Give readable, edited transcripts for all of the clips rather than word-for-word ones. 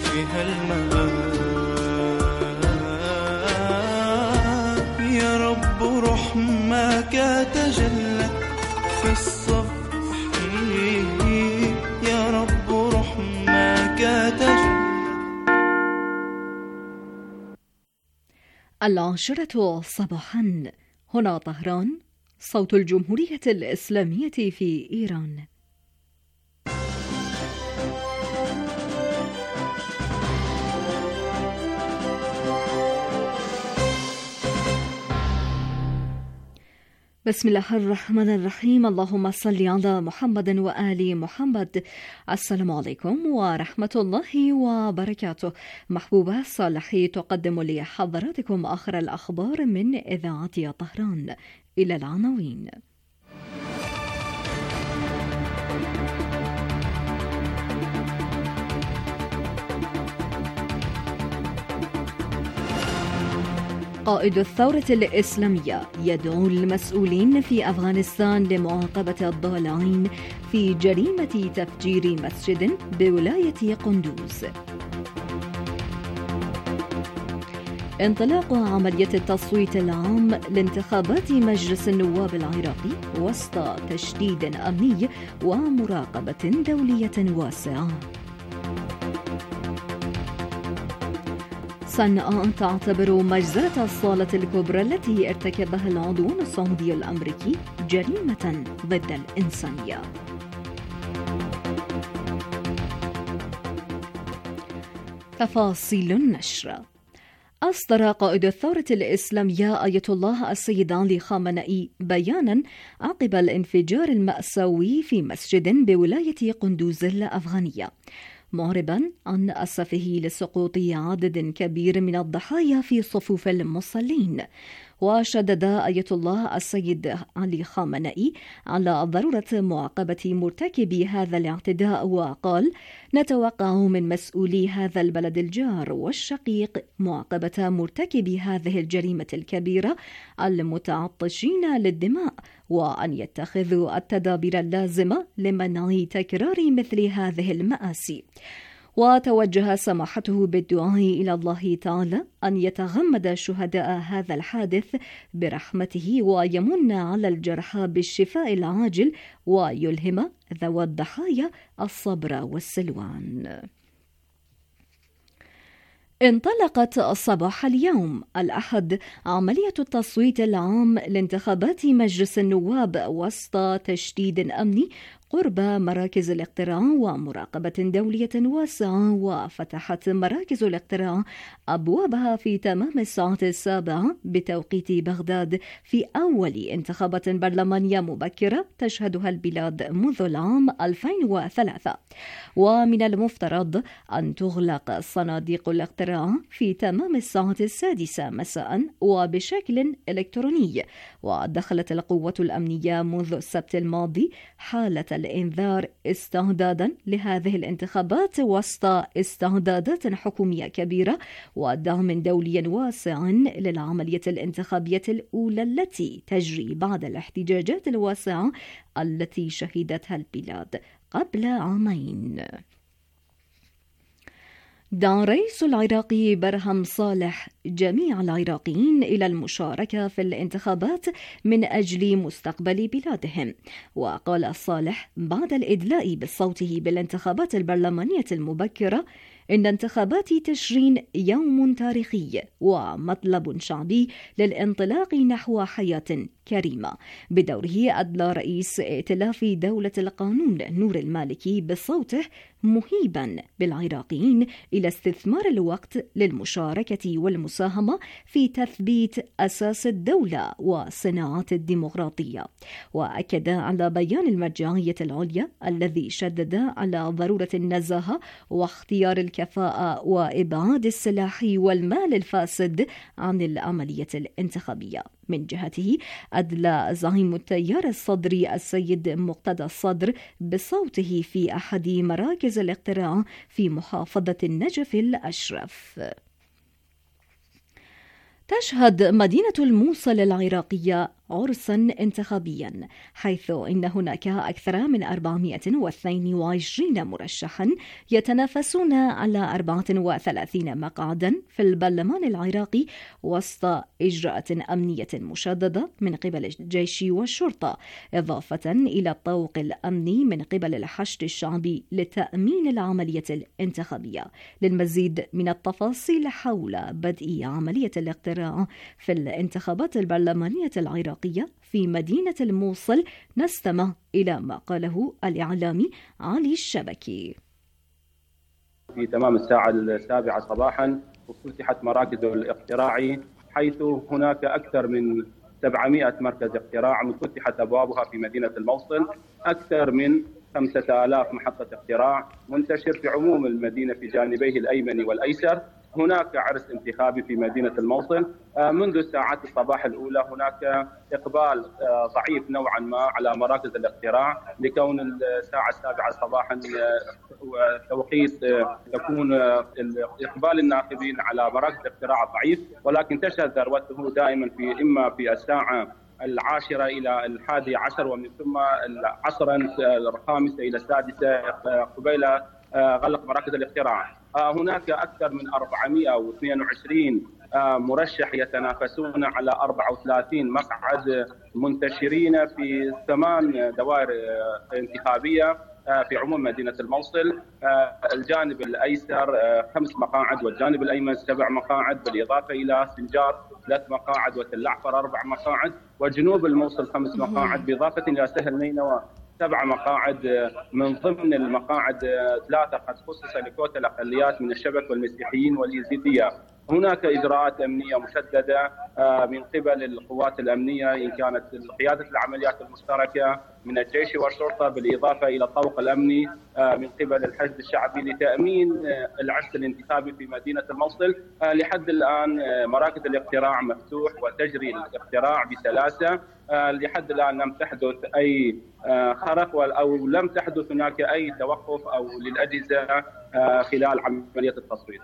فيها الماء. يا رب رحمك تجلت في الصبح، يا رب رحمك تجلت. 10 صباحا، هنا طهران، صوت الجمهورية الإسلامية في إيران. بسم الله الرحمن الرحيم. اللهم صل على محمد وآل محمد. السلام عليكم ورحمة الله وبركاته. محبوبة صالحي تقدم لحضراتكم آخر الأخبار من إذاعة طهران. إلى العناوين. قائد الثورة الإسلامية يدعو المسؤولين في أفغانستان لمعاقبة الضالعين في جريمة تفجير مسجد بولاية قندوز. انطلاق عملية التصويت العام لانتخابات مجلس النواب العراقي وسط تشديد أمني ومراقبة دولية واسعة. صنعاء تعتبر مجزرة الصالة الكبرى التي ارتكبها العدوان السعودي الأمريكي جريمة ضد الإنسانية. تفاصيل النشر. أصدر قائد الثورة الإسلامية آية الله السيد علي خامنئي بيانا عقب الانفجار المأساوي في مسجد بولاية قندوز الأفغانية، معربا عن أسفه لسقوط عدد كبير من الضحايا في صفوف المصلين. وشدد آية الله السيد علي خامنئي على ضرورة معاقبة مرتكبي هذا الاعتداء، وقال: نتوقع من مسؤولي هذا البلد الجار والشقيق معاقبة مرتكبي هذه الجريمة الكبيرة المتعطشين للدماء، وأن يتخذوا التدابير اللازمة لمنع تكرار مثل هذه المآسي. وتوجه سماحته بالدعاء إلى الله تعالى أن يتغمد شهداء هذا الحادث برحمته ويمن على الجرحى بالشفاء العاجل ويلهم ذوي الضحايا الصبر والسلوان. انطلقت صباح اليوم الأحد عملية التصويت العام لانتخابات مجلس النواب وسط تشديد أمني قرب مراكز الاقتراع ومراقبة دولية واسعة. وفتحت مراكز الاقتراع أبوابها في تمام الساعة 7 بتوقيت بغداد في أول انتخابات برلمانية مبكرة تشهدها البلاد منذ العام 2003. ومن المفترض أن تغلق صناديق الاقتراع في تمام الساعة 6 مساء وبشكل إلكتروني. ودخلت القوة الأمنية منذ السبت الماضي حالة الإنذار استعدادا لهذه الانتخابات وسط استعدادات حكومية كبيرة ودعم دولي واسع للعملية الانتخابية الأولى التي تجري بعد الاحتجاجات الواسعة التي شهدتها البلاد قبل عامين. دعا الرئيس العراقي برهم صالح جميع العراقيين إلى المشاركة في الانتخابات من أجل مستقبل بلادهم. وقال صالح بعد الإدلاء بصوته بالانتخابات البرلمانية المبكرة إن انتخابات تشرين يوم تاريخي ومطلب شعبي للانطلاق نحو حياة كريمة. بدوره أدلى رئيس ائتلاف دولة القانون نور المالكي بصوته مهيبا بالعراقيين إلى استثمار الوقت للمشاركة والمساهمة في تثبيت أساس الدولة وصناعات الديمقراطية. وأكد على بيان المرجعية العليا الذي شدد على ضرورة النزاهة واختيار الكفاءة وإبعاد السلاح والمال الفاسد عن العملية الانتخابية. من جهته أدلى زعيم التيار الصدري السيد مقتدى الصدر بصوته في أحد مراكز الاقتراع في محافظة النجف الأشرف. تشهد مدينة الموصل العراقية عرسا انتخابيا، حيث إن هناك أكثر من 422 مرشحا يتنافسون على 34 مقعدا في البرلمان العراقي وسط إجراءات أمنية مشددة من قبل الجيش والشرطة، إضافة إلى الطوق الأمني من قبل الحشد الشعبي لتأمين العملية الانتخابية. للمزيد من التفاصيل حول بدء عملية الاقتراع في الانتخابات البرلمانية العراقية في مدينة الموصل نستمع إلى ما قاله الإعلامي علي الشبكي. في تمام الساعة 7 صباحا افتتحت مراكز الاقتراع، حيث هناك أكثر من 700 مركز اقتراع فتحت أبوابها في مدينة الموصل، أكثر من 5000 محطة اقتراع منتشر في عموم المدينة في جانبيه الأيمن والأيسر. هناك عرس انتخابي في مدينة الموصل منذ ساعات الصباح الأولى. هناك إقبال ضعيف نوعا ما على مراكز الاقتراع لكون الساعة 7 صباحا توقيت يكون إقبال الناخبين على مراكز الاقتراع ضعيف، ولكن تشهد ذروته دائما إما في الساعة 10 إلى 11 ومن ثم عصرا 5 إلى 6 قبيل غلق مراكز الاقتراع. هناك أكثر من 422 مرشح يتنافسون على 34 مقعد منتشرين في 8 دوائر انتخابية في عموم مدينة الموصل. الجانب الأيسر 5 مقاعد والجانب الأيمن 7 مقاعد، بالإضافة إلى سنجار 3 مقاعد وتل أعفر 4 مقاعد، وجنوب الموصل 5 مقاعد، بالإضافة إلى سهل نينوى 7 مقاعد. من ضمن المقاعد 3 قد خصص لكوتا الأقليات من الشبك والمسيحيين واليزيدية. هناك إجراءات أمنية مشددة من قبل القوات الأمنية، إن كانت قيادة العمليات المشتركة من الجيش والشرطة، بالإضافة إلى الطوق الأمني من قبل الحشد الشعبي لتأمين العرس الانتخابي في مدينة الموصل. لحد الآن مراكز الاقتراع مفتوح وتجري الاقتراع بسلاسة. لحد الآن لم تحدث أي خرق أو لم تحدث هناك أي توقف أو للأجهزة خلال عملية التصويت.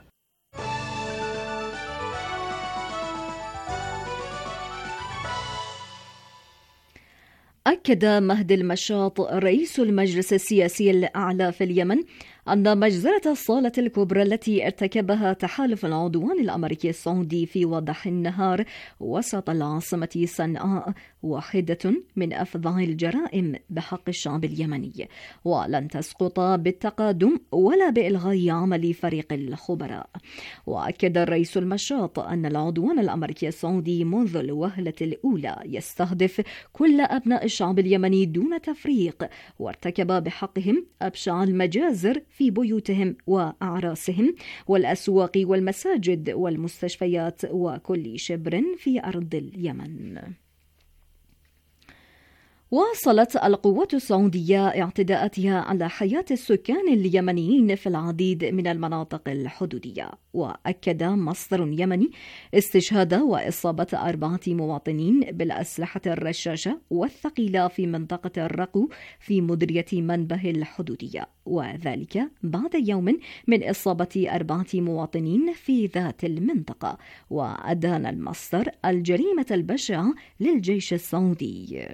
أكد مهدي المشاط رئيس المجلس السياسي الأعلى في اليمن أن مجزرة الصالة الكبرى التي ارتكبها تحالف العدوان الأمريكي السعودي في وضح النهار وسط العاصمة صنعاء واحدة من أفظع الجرائم بحق الشعب اليمني، ولن تسقط بالتقادم ولا بإلغاء عمل فريق الخبراء. وأكد الرئيس المشاط أن العدوان الأمريكي السعودي منذ الوهلة الأولى يستهدف كل أبناء الشعب اليمني دون تفريق، وارتكب بحقهم أبشع المجازر في بيوتهم وأعراسهم والأسواق والمساجد والمستشفيات وكل شبر في أرض اليمن. واصلت القوات السعودية اعتداءاتها على حياة السكان اليمنيين في العديد من المناطق الحدودية، وأكد مصدر يمني استشهاد وإصابة 4 مواطنين بالأسلحة الرشاشة والثقيلة في منطقة الرقو في مديرية منبه الحدودية، وذلك بعد يوم من إصابة 4 مواطنين في ذات المنطقة. وأدان المصدر الجريمة البشعة للجيش السعودي.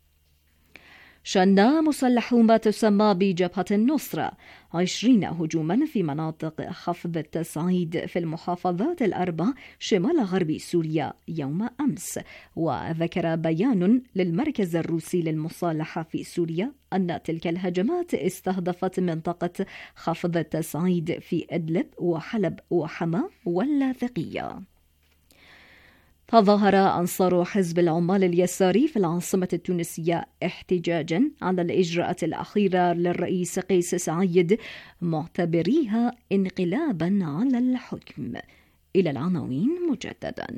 شن مسلحو ما تسمى بجبهة النصرة 20 هجوما في مناطق خفض التصعيد في المحافظات ال4 شمال غرب سوريا يوم أمس. وذكر بيان للمركز الروسي للمصالحة في سوريا أن تلك الهجمات استهدفت منطقة خفض التصعيد في إدلب وحلب وحما واللاذقية. تظاهر أنصار حزب العمال اليساري في العاصمة التونسية احتجاجا على الإجراءات الأخيرة للرئيس قيس سعيد، معتبريها انقلابا على الحكم. إلى العناوين مجددا.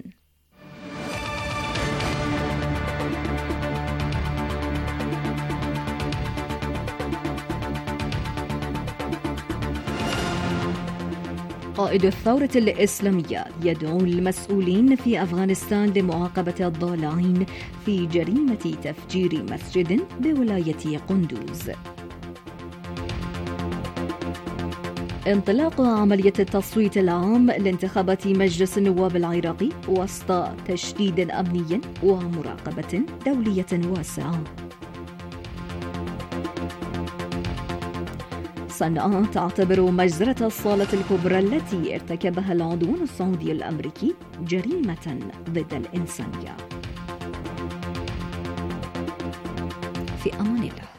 قائد الثورة الإسلامية يدعو المسؤولين في أفغانستان لمعاقبة الضالعين في جريمة تفجير مسجد بولاية قندوز. انطلاق عملية التصويت العام لانتخابات مجلس النواب العراقي وسط تشديد أمني ومراقبة دولية واسعة. صنعاء تعتبر مجزرة الصالة الكبرى التي ارتكبها العدوان السعودي الأمريكي جريمة ضد الإنسانية. في أمان الله.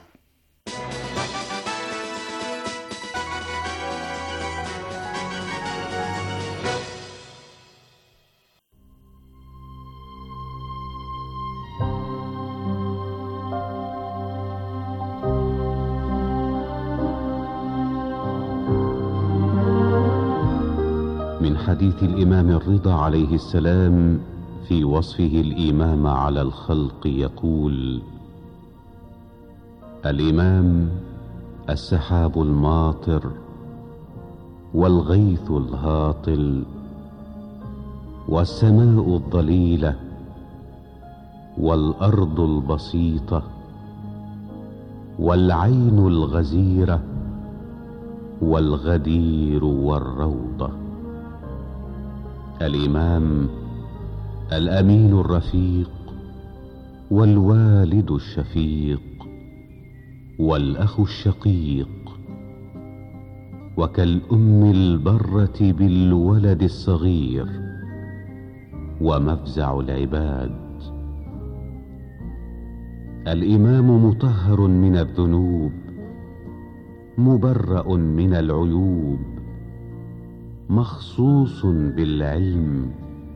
من حديث الإمام الرضا عليه السلام في وصفه الإمام على الخلق يقول: الإمام السحاب الماطر والغيث الهاطل والسماء الضليلة والأرض البسيطة والعين الغزيرة والغدير والروضة. الإمام الأمين الرفيق والوالد الشفيق والأخ الشقيق، وكالأم البرة بالولد الصغير ومفزع العباد. الإمام مطهر من الذنوب مبرأ من العيوب، مخصوص بالعلم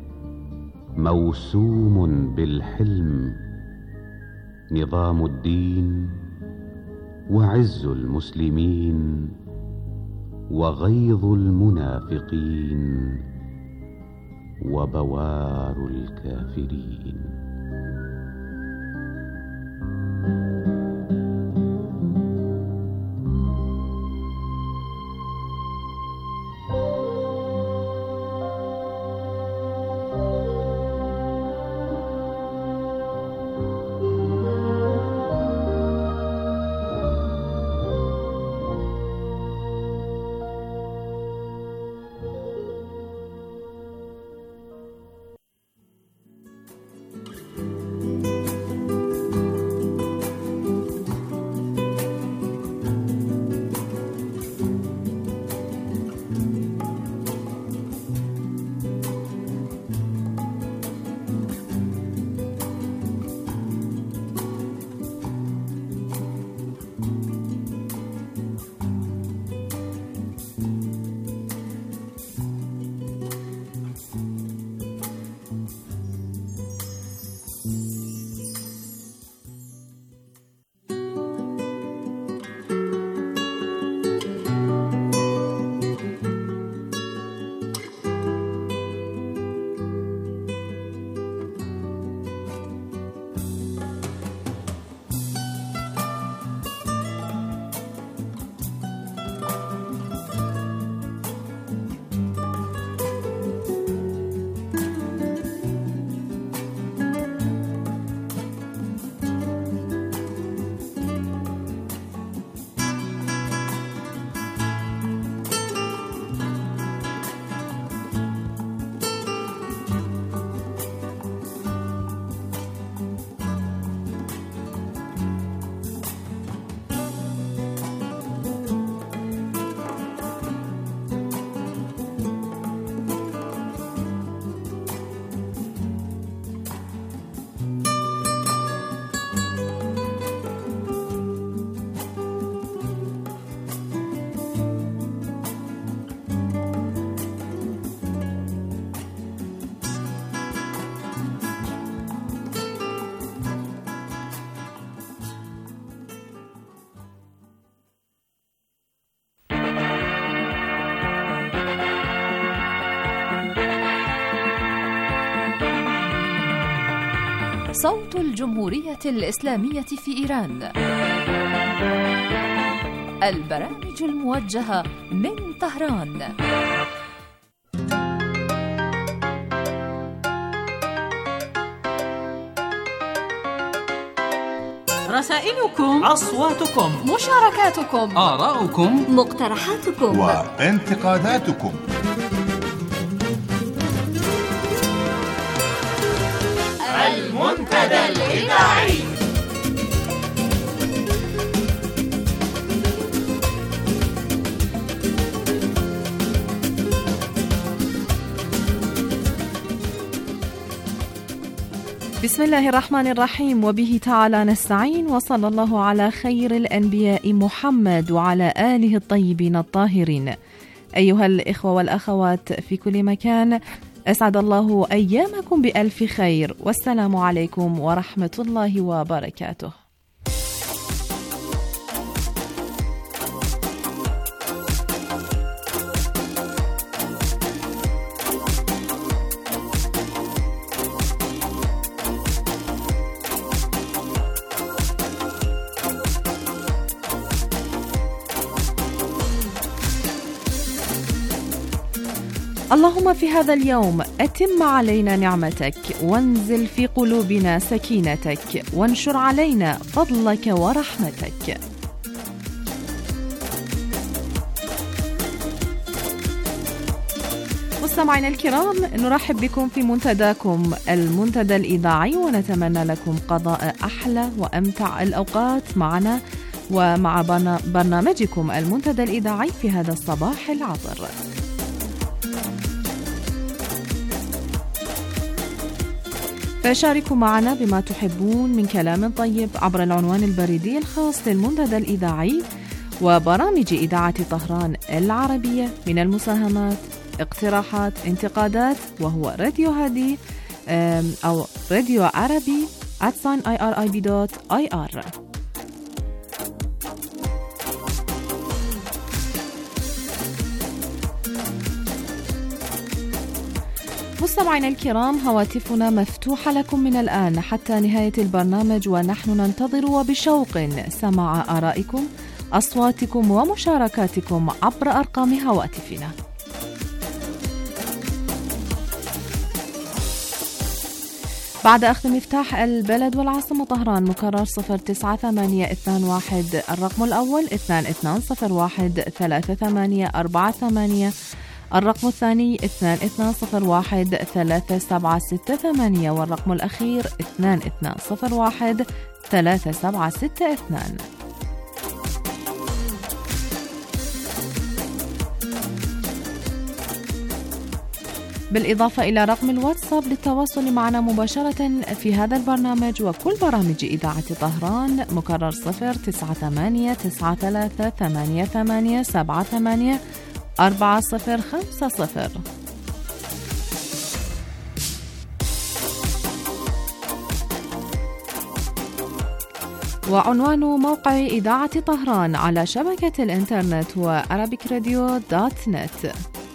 موسوم بالحلم، نظام الدين وعز المسلمين وغيظ المنافقين وبوار الكافرين. صوت الجمهورية الإسلامية في إيران، البرامج الموجهة من طهران. رسائلكم، أصواتكم، مشاركاتكم، آراؤكم، مقترحاتكم وانتقاداتكم. المنتدى الإذاعي. بسم الله الرحمن الرحيم، وبه تعالى نستعين، وصلى الله على خير الأنبياء محمد وعلى آله الطيبين الطاهرين. أيها الإخوة والأخوات في كل مكان، أسعد الله أيامكم بألف خير، والسلام عليكم ورحمة الله وبركاته. اللهم في هذا اليوم أتم علينا نعمتك، وانزل في قلوبنا سكينتك، وانشر علينا فضلك ورحمتك. مستمعينا الكرام، نرحب بكم في منتداكم المنتدى الإذاعي، ونتمنى لكم قضاء أحلى وأمتع الأوقات معنا ومع برنامجكم المنتدى الإذاعي في هذا الصباح العطر. فشاركوا معنا بما تحبون من كلام طيب عبر العنوان البريدي الخاص للمنتدى الإذاعي وبرامج إذاعة طهران العربية من المساهمات، اقتراحات، انتقادات، وهو راديو هادي أو راديو عربي @irib.ir. مستمعينا الكرام، هواتفنا مفتوحة لكم من الآن حتى نهاية البرنامج، ونحن ننتظر وبشوق سماع آرائكم، أصواتكم ومشاركاتكم عبر أرقام هواتفنا. بعد أخذ مفتاح البلد والعاصمة طهران مكرر 09821 الرقم الأول 22013848، الرقم الثاني 22013768، والرقم الأخير 22013762. بالإضافة إلى رقم الواتساب للتواصل معنا مباشرة في هذا البرنامج وكل برامج إذاعة طهران مكرر 0989388784050. وعنوان موقع إذاعة طهران على شبكة الإنترنت هو arabicradio.net.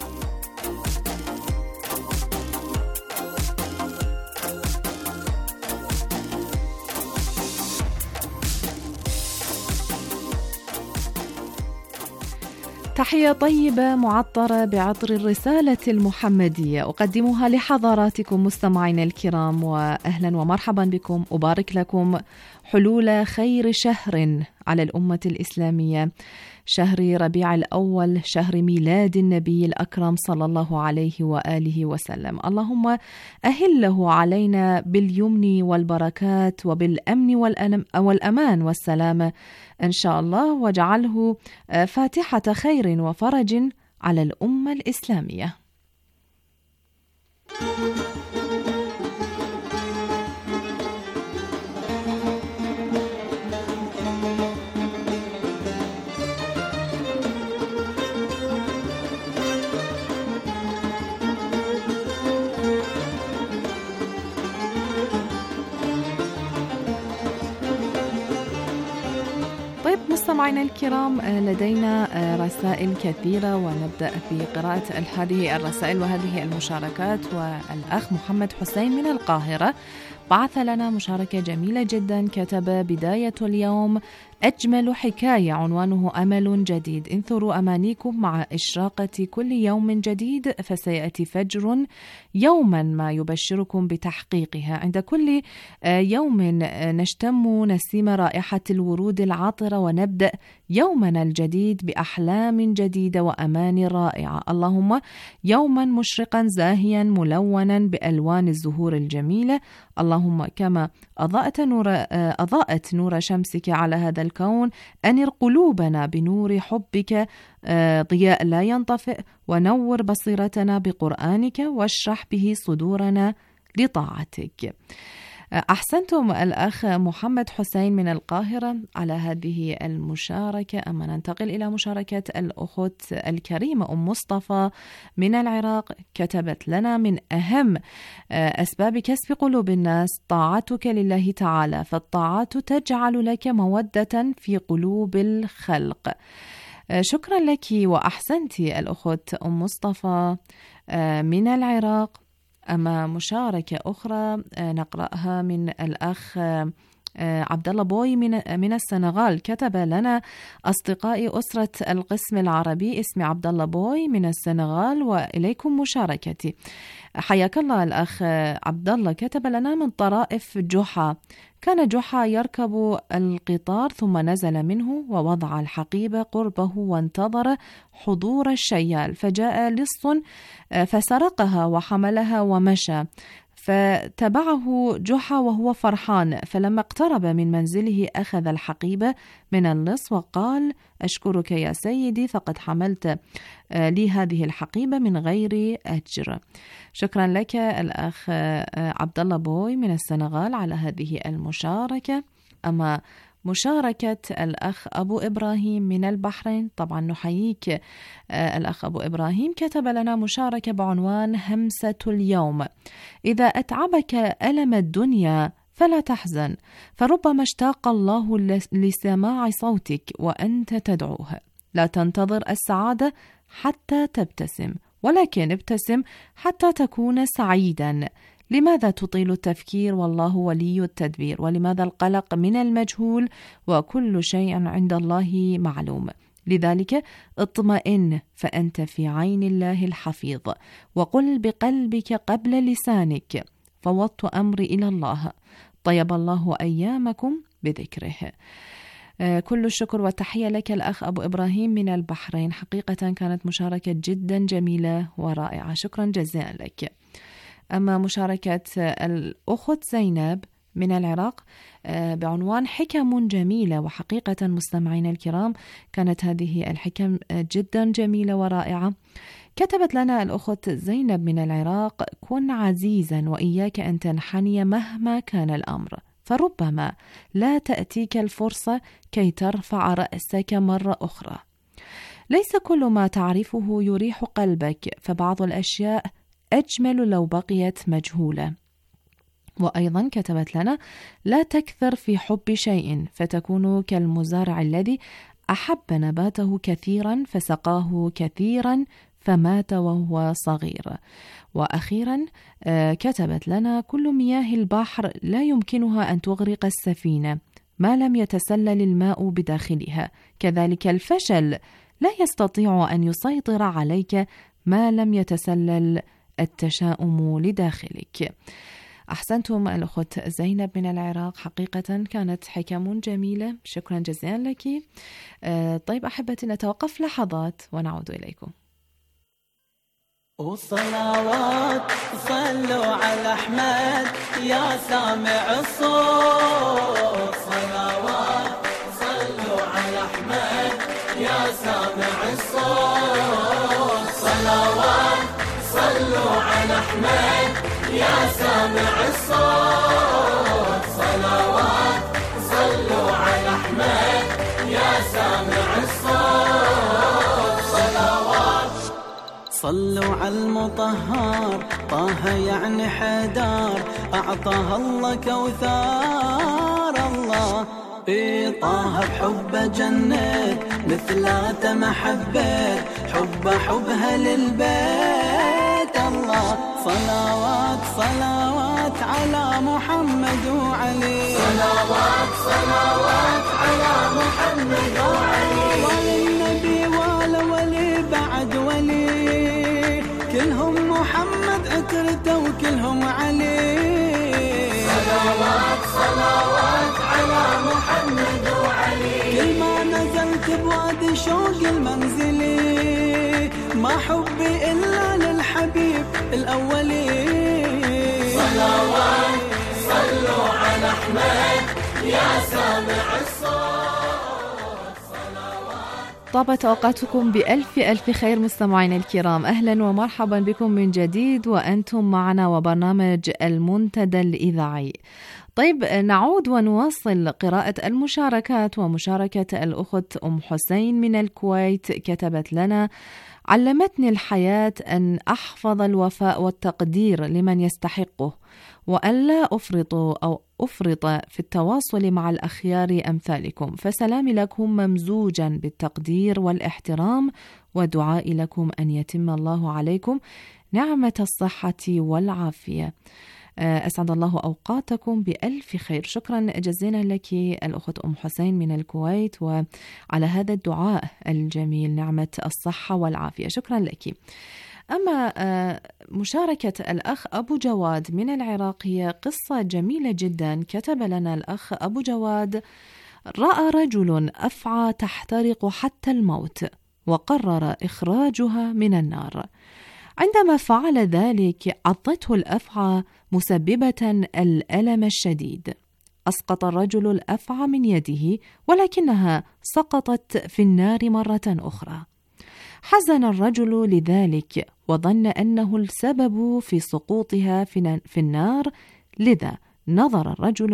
تحية طيبة معطرة بعطر الرسالة المحمدية أقدمها لحضراتكم مستمعين الكرام، وأهلا ومرحبا بكم. أبارك لكم حلول خير شهر على الأمة الإسلامية، شهر ربيع الأول، شهر ميلاد النبي الأكرم صلى الله عليه وآله وسلم. اللهم أهله علينا باليمن والبركات وبالأمن والأمان والسلامة إن شاء الله، واجعله فاتحة خير وفرج على الأمة الإسلامية. مستمعينا الكرام، لدينا رسائل كثيرة، ونبدأ بقراءة هذه الرسائل وهذه المشاركات. والأخ محمد حسين من القاهرة بعث لنا مشاركة جميلة جدا، كتب: بداية اليوم أجمل حكاية، عنوانه أمل جديد، انثروا أمانيكم مع إشراقة كل يوم جديد فسيأتي فجر يوما ما يبشركم بتحقيقها. عند كل يوم نشتم نسيم رائحة الورود العطرة ونبدأ يومنا الجديد بأحلام جديدة وأمان رائعة. اللهم يوما مشرقا زاهيا ملونا بألوان الزهور الجميلة، اللهم كما أضاءت نور شمسك على هذا الكون، أنر قلوبنا بنور حبك ضياء لا ينطفئ، ونور بصيرتنا بقرآنك، واشرح به صدورنا لطاعتك. أحسنتم الأخ محمد حسين من القاهرة على هذه المشاركة. أما ننتقل إلى مشاركة الأخت الكريمة أم مصطفى من العراق، كتبت لنا: من أهم أسباب كسب قلوب الناس طاعتك لله تعالى، فالطاعات تجعل لك مودة في قلوب الخلق. شكرا لك وأحسنتي الأخت أم مصطفى من العراق. أما مشاركة أخرى نقرأها من الأخ عبد الله بوي من السنغال، كتب لنا: أصدقائي أسرة القسم العربي، اسمي عبد الله بوي من السنغال وإليكم مشاركتي. حياك الله الأخ عبد الله. كتب لنا: من طرائف جحا، كان جحا يركب القطار ثم نزل منه ووضع الحقيبة قربه وانتظر حضور الشيال، فجاء لص فسرقها وحملها ومشى، فتبعه جحا وهو فرحان، فلما اقترب من منزله أخذ الحقيبة من اللص وقال: أشكرك يا سيدي، فقد حملت لي هذه الحقيبة من غير أجر. شكرا لك الأخ عبد الله بوي من السنغال على هذه المشاركة. أما مشاركة الأخ أبو إبراهيم من البحرين، طبعا نحييك الأخ أبو إبراهيم، كتب لنا مشاركة بعنوان همسة اليوم: إذا أتعبك ألم الدنيا فلا تحزن، فربما اشتاق الله لسماع صوتك وأنت تدعوه. لا تنتظر السعادة حتى تبتسم، ولكن ابتسم حتى تكون سعيدا. لماذا تطيل التفكير والله ولي التدبير؟ ولماذا القلق من المجهول وكل شيء عند الله معلوم؟ لذلك اطمئن فأنت في عين الله الحفيظ، وقل بقلبك قبل لسانك: فوضت أمري إلى الله، طيب الله أيامكم بذكره. كل الشكر والتحية لك الأخ أبو إبراهيم من البحرين، حقيقة كانت مشاركة جدا جميلة ورائعة، شكرا جزيلا لك. أما مشاركة الأخت زينب من العراق بعنوان حكم جميلة، وحقيقة مستمعين الكرام كانت هذه الحكم جدا جميلة ورائعة. كتبت لنا الأخت زينب من العراق: كن عزيزا وإياك أن تنحني مهما كان الأمر، فربما لا تأتيك الفرصة كي ترفع رأسك مرة أخرى. ليس كل ما تعرفه يريح قلبك، فبعض الأشياء أجمل لو بقيت مجهولة. وأيضا كتبت لنا: لا تكثر في حب شيء، فتكون كالمزارع الذي أحب نباته كثيرا فسقاه كثيرا فمات وهو صغير. وأخيرا كتبت لنا: كل مياه البحر لا يمكنها أن تغرق السفينة ما لم يتسلل الماء بداخلها، كذلك الفشل لا يستطيع أن يسيطر عليك ما لم يتسلل التشاؤم لداخلك. أحسنتم الأخت زينب من العراق، حقيقة كانت حكم جميلة، شكرا جزيلا لك. طيب أحبتي نتوقف لحظات ونعود إليكم. وصلوات صلوا على أحمد يا سامع الصوت، صلوات صلوا على أحمد يا سامع الصوت، صلوات صلوا على أحمد يا سامع الصوت، صلوات صلوا على أحمد يا سامع الصوت، صلوات صلوا على المطهر طه يعني حدار، أعطاها الله كوثار الله، طه بحبه جنة مثلاته محبة، حبها للبيت الله، صلوات صلوات على محمد وعلي، صلوات صلوات على محمد وعلي، والنبي ولا ولي بعد ولي، كلهم محمد عترته وكلهم علي، صلوات صلوات على محمد وعلي، كل ما نزلت بوادي شوق المنزلي، ما حبي إلا للحبيب الأولي، صلوات صلوا على أحمد يا سامع الصوت، صلوات. طابت أوقاتكم بألف ألف خير مستمعين الكرام، أهلا ومرحبا بكم من جديد وأنتم معنا وبرنامج المنتدى الإذاعي. طيب نعود ونواصل قراءة المشاركات، ومشاركة الأخت أم حسين من الكويت كتبت لنا: علمتني الحياة أن أحفظ الوفاء والتقدير لمن يستحقه، وأن لا أفرط في التواصل مع الأخيار أمثالكم، فسلامي لكم ممزوجا بالتقدير والاحترام، ودعائي لكم أن يتم الله عليكم نعمة الصحة والعافية. أسعد الله أوقاتكم بألف خير. شكرا جزيلا لك الأخت أم حسين من الكويت، وعلى هذا الدعاء الجميل، نعمة الصحة والعافية، شكرا لك. أما مشاركة الأخ أبو جواد من العراق هي قصة جميلة جدا. كتب لنا الأخ أبو جواد: رأى رجل أفعى تحترق حتى الموت، وقرر إخراجها من النار. عندما فعل ذلك عضته الأفعى مسببة الألم الشديد. أسقط الرجل الأفعى من يده، ولكنها سقطت في النار مرة أخرى. حزن الرجل لذلك، وظن أنه السبب في سقوطها في النار، لذا نظر الرجل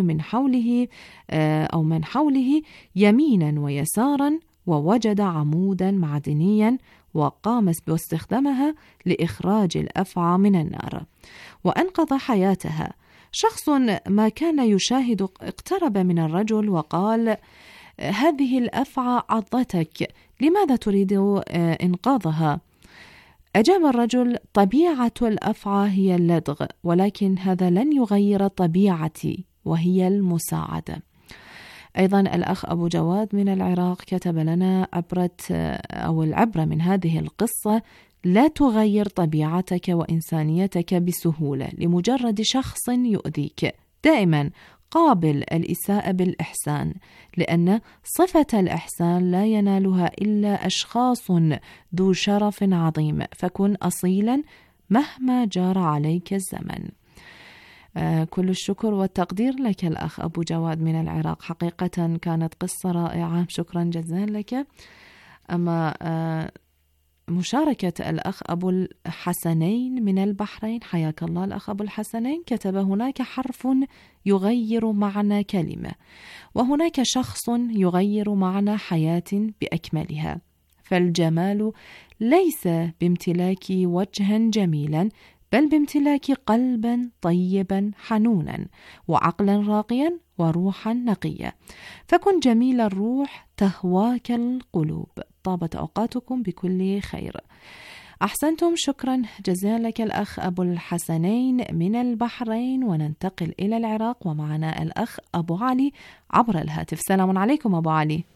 من حوله يمينا ويسارا، ووجد عمودا معدنيا، وقام باستخدامها لإخراج الأفعى من النار وأنقذ حياتها. شخص ما كان يشاهد اقترب من الرجل وقال: هذه الأفعى عضتك، لماذا تريد إنقاذها؟ أجاب الرجل: طبيعة الأفعى هي اللدغ، ولكن هذا لن يغير طبيعتي وهي المساعدة. أيضا الأخ أبو جواد من العراق كتب لنا العبرة من هذه القصة: لا تغير طبيعتك وإنسانيتك بسهولة لمجرد شخص يؤذيك. دائما قابل الإساءة بالإحسان، لأن صفة الإحسان لا ينالها إلا أشخاص ذو شرف عظيم، فكن أصيلا مهما جار عليك الزمن. كل الشكر والتقدير لك الأخ أبو جواد من العراق، حقيقة كانت قصة رائعة، شكرا جزيلا لك. أما مشاركة الأخ أبو الحسنين من البحرين، حياك الله الأخ أبو الحسنين، كتب: هناك حرف يغير معنى كلمة، وهناك شخص يغير معنى حياة بأكملها، فالجمال ليس بامتلاك وجها جميلا، بل بامتلاك قلبا طيبا حنونا، وعقلا راقيا، وروحا نقية، فكن جميل الروح تهواك القلوب. طابت أوقاتكم بكل خير. أحسنتم، شكرا جزيلا لك الأخ أبو الحسنين من البحرين. وننتقل إلى العراق، ومعنا الأخ أبو علي عبر الهاتف. السلام عليكم أبو علي.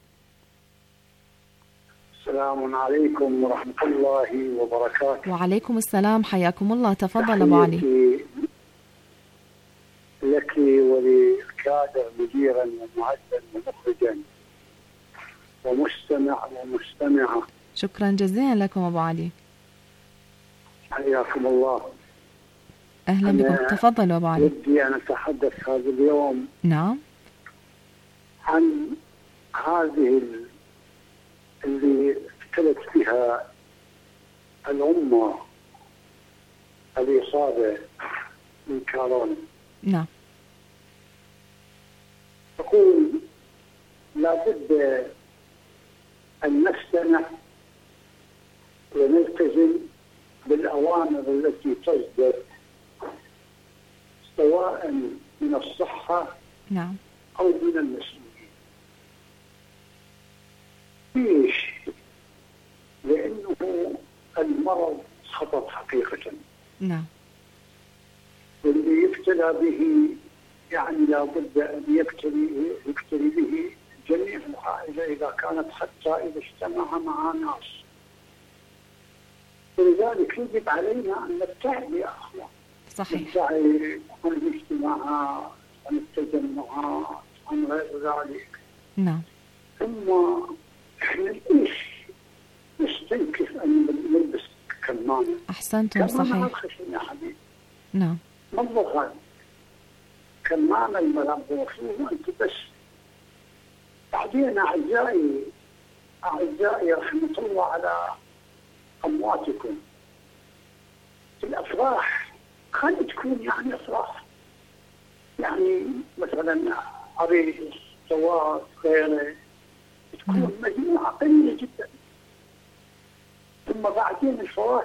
السلام عليكم ورحمة الله وبركاته. وعليكم السلام، حياكم الله، تفضل أبو علي. لك وللكادر مديرا ومعدا ومخرجا ومستمع ومستمعة، شكرا جزيلا لكم أبو علي، حياكم الله. أهلا بكم، تفضلوا أبو علي. ودي أن أتحدث هذا اليوم نعم عن هذه اللي ابتلت فيها الأمة الإصابة من كورونا. نعم. أقول لابد أن نستمع ونلتزم بالأوامر التي تصدر، سواء من الصحة نعم أو من المسؤولين. ليش؟ لأنه المرض خطر حقيقة. نعم. واللي ابتلى به يعني لابد أن يبتلي به جميع العائلة إذا كانت حتى إذا اجتمع مع ناس. ولذلك يجب علينا أن نبتعد يا أخوان. صحيح. نبتعد عن الاجتماعات، عن التجمعات، عن غير ذلك. نعم. ثم احنا ليش نستنكف أن نلبس كمامة؟ أحسنتم. صحيح. كمامة الخشن يا حبيبي. نعم. ما الضغط؟ كمامة الملابس وأنت بس. بعدين أعزائي رحمة الله على أمواتكم، الأفراح خلي تكون يعني أفراح، يعني مثلا عريس، زواج، غيره، تكون مجموعة قليلة جدا. ثم بعدين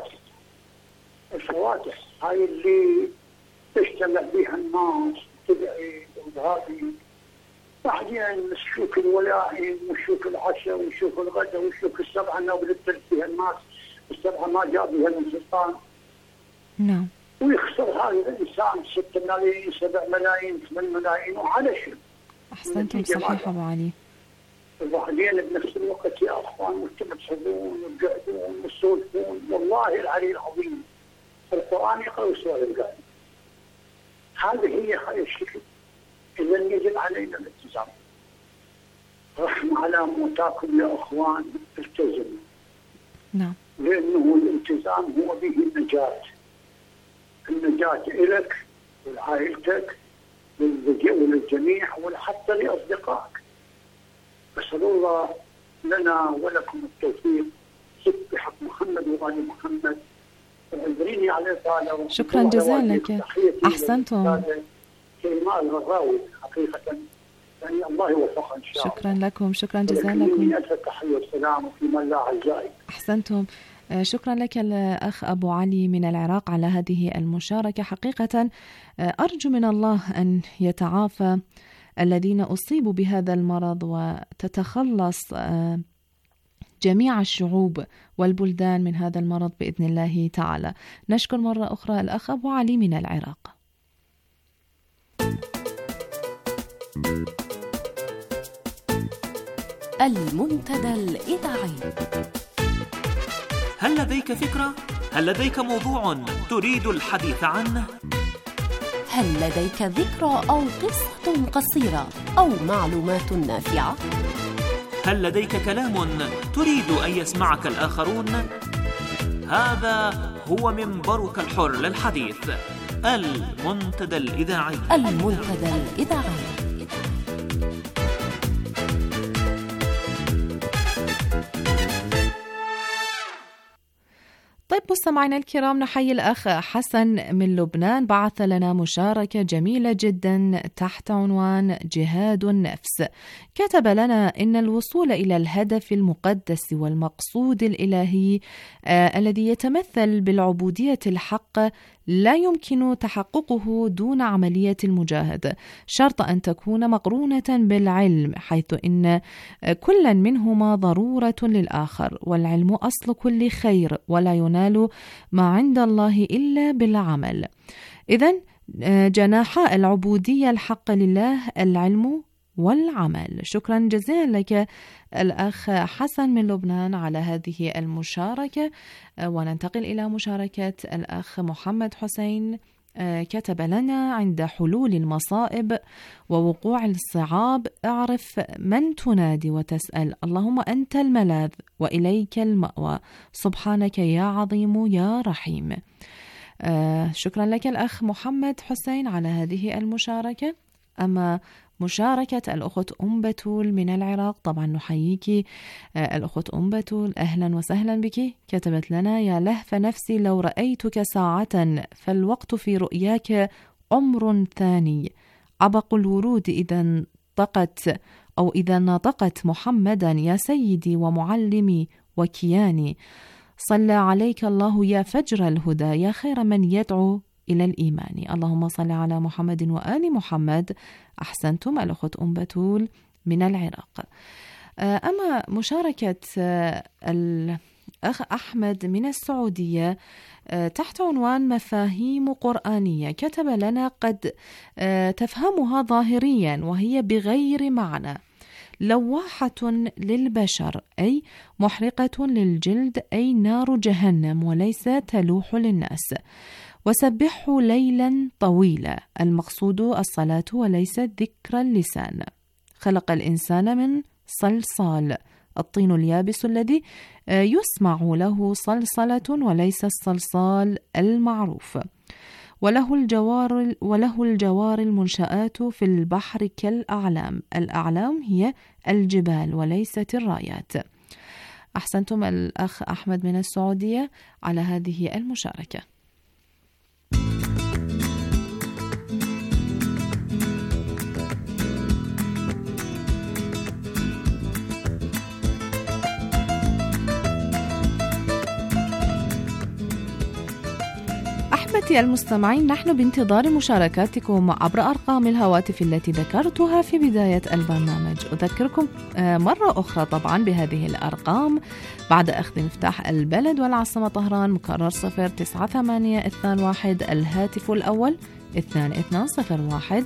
الفواتح هاي اللي تجتمع بها الناس تدعي وهذه، بعدين نشوف الولائم ونشوف العشاء ونشوف الغداء ونشوف السبعة اللي بتلتها الناس، السبعة ما جاب بها من سلطان. نعم. ويخسر هذا الإنسان 6 ملايين 7 ملايين 8 ملايين وعلى شو؟ أحسنتم. صحيح أبو علي. وبعدين بنفس الوقت يا أخوان وانتم تحبون وتقعدون وتسولفون، والله العلي العظيم القرآن يقرأ وسوى القرآن. هذه هي الشكل. إذا يجب علينا الالتزام. رحم على موتاكم يا أخوان، التزموا. نعم. لأنه الالتزام هو به النجاة إلك ولعائلتك وللجميع وحتى لأصدقائك. أسأل الله لنا ولكم التوفيق. بحق محمد وآل محمد. وعذريني على طالب. شكرا جزيلا لك. أحسنتم. كلمة الغراوي حقيقة، يعني الله يوفقها إن شاء الله. شكرا لكم. شكرا جزيلا لكم. التحية والسلام وفي من لا أعزائي. أحسنتم. شكرا لك الأخ أبو علي من العراق على هذه المشاركة. حقيقة أرجو من الله أن يتعافى الذين أصيبوا بهذا المرض وتتخلص جميع الشعوب والبلدان من هذا المرض بإذن الله تعالى. نشكر مرة أخرى الأخ أبو علي من العراق. المنتدى الإذاعي. هل لديك فكرة؟ هل لديك موضوع تريد الحديث عنه؟ هل لديك ذكرى أو قصة قصيرة أو معلومات نافعة؟ هل لديك كلام تريد أن يسمعك الآخرون؟ هذا هو منبرك الحر للحديث، المنتدى الإذاعي. المنتدى الإذاعي. طيب مستمعينا الكرام، نحيي الأخ حسن من لبنان، بعث لنا مشاركة جميلة جدا تحت عنوان جهاد النفس. كتب لنا إن الوصول إلى الهدف المقدس والمقصود الإلهي الذي يتمثل بالعبودية الحق لا يمكن تحققه دون عملية المجاهدة، شرط أن تكون مقرونة بالعلم، حيث إن كل منهما ضرورة للآخر، والعلم أصل كل خير، ولا ينال ما عند الله إلا بالعمل. إذن جناحا العبودية الحق لله العلم والعمل. شكرا جزيلا لك الأخ حسن من لبنان على هذه المشاركة. وننتقل إلى مشاركة الأخ محمد حسين. كتب لنا: عند حلول المصائب ووقوع الصعاب اعرف من تنادي وتسأل، اللهم أنت الملاذ وإليك المأوى، سبحانك يا عظيم يا رحيم. شكرا لك الأخ محمد حسين على هذه المشاركة. أما مشاركة الأخت أم بتول من العراق، طبعا نحييك الأخت أم بتول، أهلا وسهلا بك. كتبت لنا: يا لهف نفسي لو رأيتك ساعة، فالوقت في رؤياك عمر ثاني، عبق الورود إذا نطقت محمدا يا سيدي ومعلمي وكياني، صلى عليك الله يا فجر الهدى، يا خير من يدعو إلى الإيمان، اللهم صل على محمد وآل محمد. أحسنتم الأخت أم بتول من العراق. أما مشاركة الأخ أحمد من السعودية، تحت عنوان مفاهيم قرآنية، كتب لنا: قد تفهمها ظاهريا وهي بغير معنى. لواحة للبشر أي محرقة للجلد أي نار جهنم وليس تلوح للناس. وسبحوا ليلا طويلا، المقصود الصلاة وليس ذكر اللسان. خلق الإنسان من صلصال، الطين اليابس الذي يسمع له صلصلة وليس الصلصال المعروف. وله الجوار المنشآت في البحر كالأعلام، الأعلام هي الجبال وليست الرايات. أحسنتم الأخ أحمد من السعودية على هذه المشاركة. أحبتي المستمعين، نحن بانتظار مشاركاتكم عبر أرقام الهواتف التي ذكرتها في بداية البرنامج. أذكركم مرة أخرى طبعا بهذه الأرقام بعد أخذ مفتاح البلد والعاصمة طهران: مكرر 09821 الهاتف الأول، 2201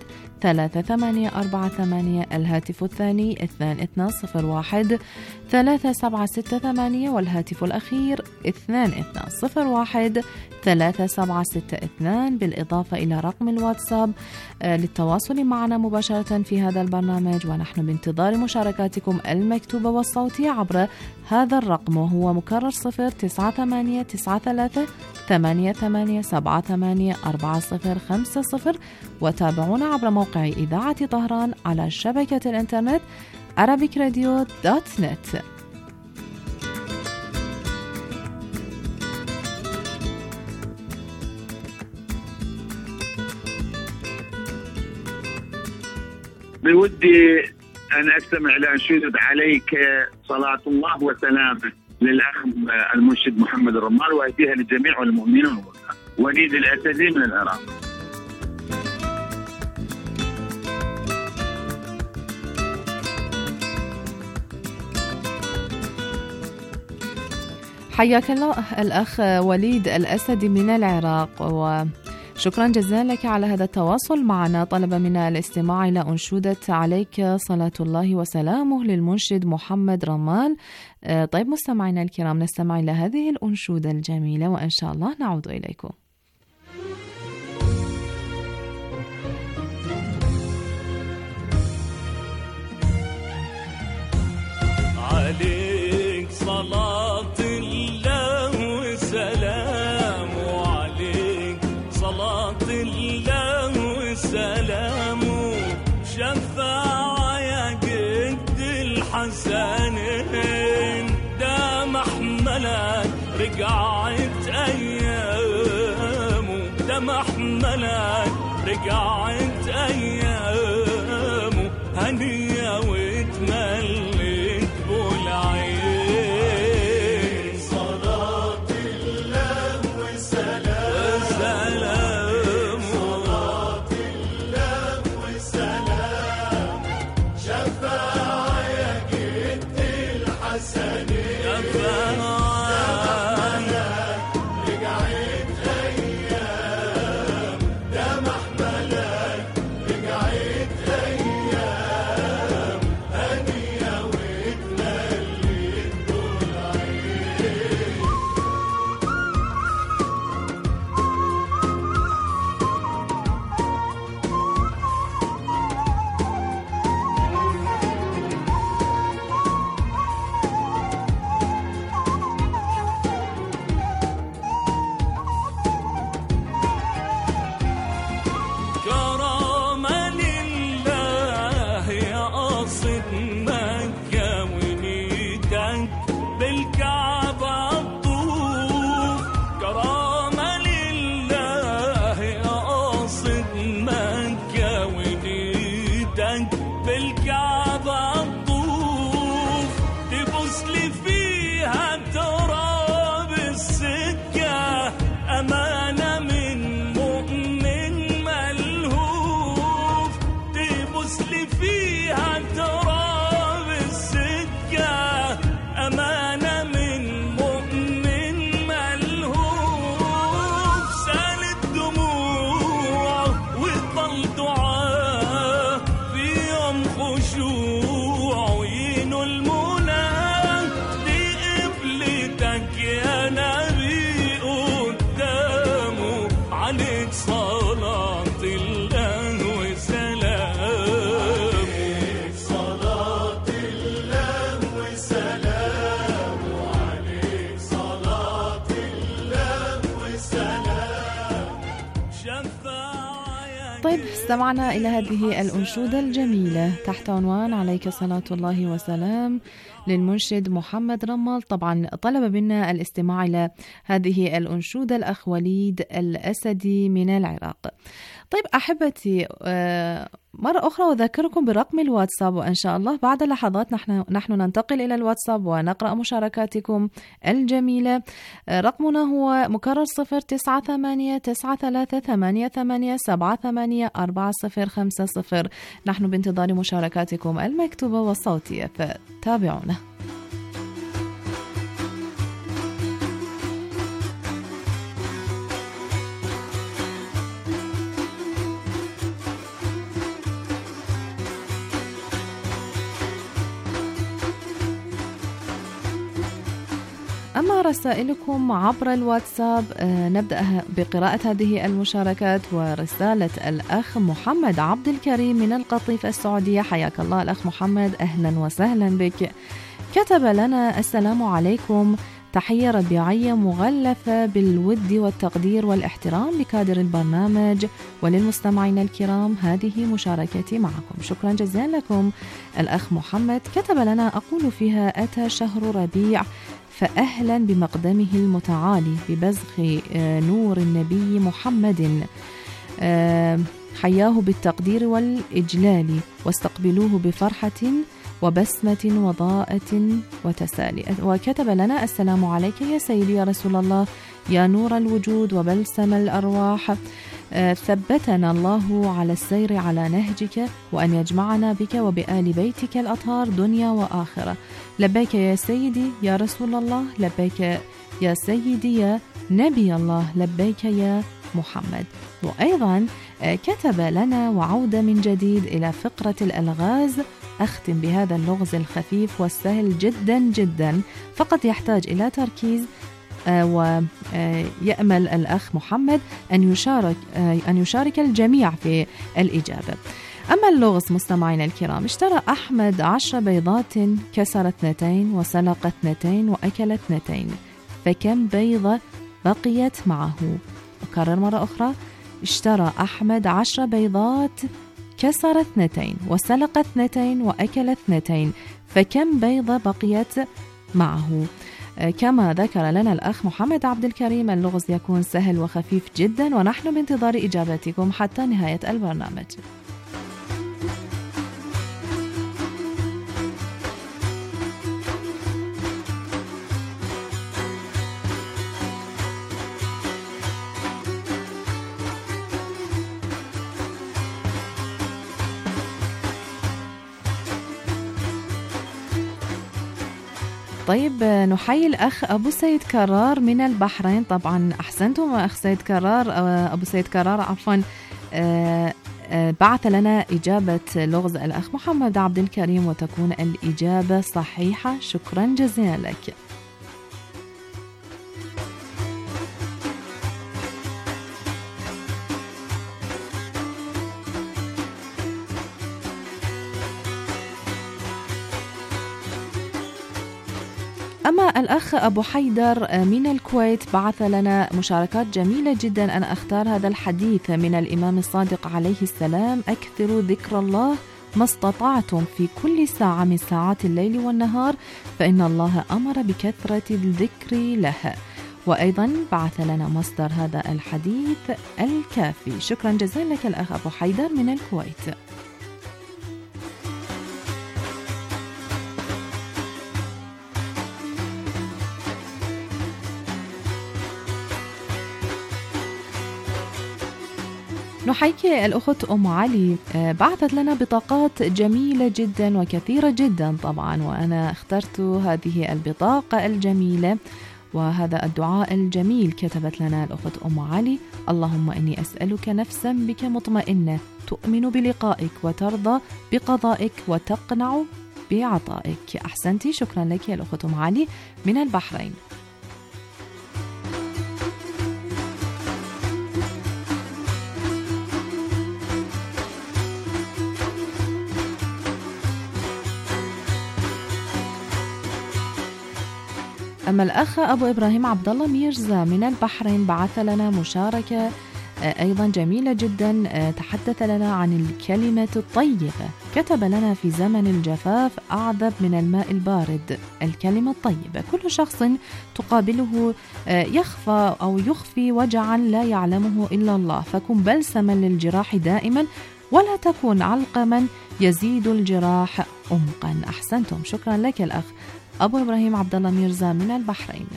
3848 الهاتف الثاني، 2201 3768 والهاتف الأخير 2201 3762، بالإضافة إلى رقم الواتساب للتواصل معنا مباشرة في هذا البرنامج. ونحن بانتظار مشاركاتكم المكتوبة والصوتية عبر هذا الرقم، وهو مكرر 09893 8878 4050. وتابعونا عبر موقع إذاعة طهران على شبكة الإنترنت arabicradio.net. بودي أن أستمع لأنشودة عليك صلاة الله وسلامه للأخ المنشد محمد الرمال، وأهديها للجميع والمؤمنين والمؤمنات. وليد الأسدي من العراق. حياك الله الأخ وليد الأسدي من العراق، وشكرا جزيلا لك على هذا التواصل معنا. طلب منا الاستماع إلى أنشودة عليك صلاة الله وسلامه للمنشد محمد رمال. طيب مستمعينا الكرام، نستمع إلى هذه الأنشودة الجميلة وإن شاء الله نعود إليكم. عليك صلاة الله وسلام، وعليك صلاة الله وسلام، شفاعة يا قد الحسنين، دام أحملك رقعت أيام، دام أحملك رقعت أيام، هنية وتملك طيب استمعنا إلى هذه الأنشودة الجميلة تحت عنوان عليك صلاة الله وسلام للمنشد محمد رمال. طبعا طلب منا الاستماع إلى هذه الأنشودة الأخ وليد الأسدي من العراق. طيب أحبتي، مرة أخرى أذكركم برقم الواتساب، وإن شاء الله بعد لحظات نحن ننتقل إلى الواتساب ونقرأ مشاركاتكم الجميلة. رقمنا هو مكرر 0983888784050. نحن بانتظار مشاركاتكم المكتوبة والصوتية، فتابعونا. أما رسائلكم عبر الواتساب، نبدأ بقراءة هذه المشاركات. ورسالة الأخ محمد عبد الكريم من القطيف السعودية، حياك الله الأخ محمد، أهلا وسهلا بك. كتب لنا: السلام عليكم، تحية ربيعية مغلفة بالود والتقدير والاحترام لكادر البرنامج وللمستمعين الكرام، هذه مشاركتي معكم. شكرا جزيلا لكم الأخ محمد. كتب لنا: أقول فيها أتى شهر ربيع، فأهلا بمقدمه المتعالي ببزخ نور النبي محمد، حياه بالتقدير والإجلال، واستقبلوه بفرحة وبسمة وضاءة وتسالي. وكتب لنا: السلام عليك يا سيدي يا رسول الله، يا نور الوجود وبلسم الأرواح، ثبتنا الله على السير على نهجك، وأن يجمعنا بك وبآل بيتك الأطهار دنيا وآخرة. لبيك يا سيدي يا رسول الله، لبيك يا سيدي يا نبي الله، لبيك يا محمد. وأيضا كتب لنا: وعودة من جديد إلى فقرة الألغاز، أختم بهذا اللغز الخفيف والسهل جدا جدا، فقط يحتاج إلى تركيز، ويأمل الأخ محمد أن يشارك الجميع في الإجابة. أما اللغز مستمعين الكرام، اشترى أحمد 10 بيضات، كسر 2 وسلق 2 وأكل 2، فكم بيضة بقيت معه؟ أكرر مرة أخرى، اشترى أحمد 10 بيضات، كسر 2 وسلق 2 وأكل 2، فكم بيضة بقيت معه؟ كما ذكر لنا الأخ محمد عبد الكريم، اللغز يكون سهل وخفيف جدا، ونحن بانتظار إجابتكم حتى نهاية البرنامج. طيب نحيي الأخ أبو سيد كرار من البحرين. طبعا أحسنتم أخ سيد كرار، أبو سيد كرار عفوا، بعث لنا إجابة لغز الأخ محمد عبد الكريم، وتكون الإجابة صحيحة. شكرا جزيلا لك. أما الأخ أبو حيدر من الكويت بعث لنا مشاركات جميلة جدا. أنا أختار هذا الحديث من الإمام الصادق عليه السلام: أكثروا ذكر الله ما استطعتم في كل ساعة من ساعات الليل والنهار، فإن الله أمر بكثرة الذكر له. وأيضا بعث لنا مصدر هذا الحديث الكافي. شكرا جزيلا لك الأخ أبو حيدر من الكويت. نحييك الأخت أم علي، بعثت لنا بطاقات جميلة جدا وكثيرة جدا طبعا، وأنا اخترت هذه البطاقة الجميلة وهذا الدعاء الجميل. كتبت لنا الأخت أم علي: اللهم إني أسألك نفسا بك مطمئنة، تؤمن بلقائك وترضى بقضائك وتقنع بعطائك. أحسنتي، شكرا لك يا الأخت أم علي من البحرين. أما الأخ أبو إبراهيم عبد الله ميرزا من البحرين بعث لنا مشاركة أيضا جميلة جدا، تحدث لنا عن الكلمة الطيبة، كتب لنا في زمن الجفاف أعذب من الماء البارد الكلمة الطيبة. كل شخص تقابله يخفى أو يخفي وجعا لا يعلمه إلا الله، فكن بلسما للجراح دائما ولا تكن علقما يزيد الجراح عمقا. أحسنتم، شكرا لك الأخ أبو إبراهيم عبد الله ميرزا من البحرين.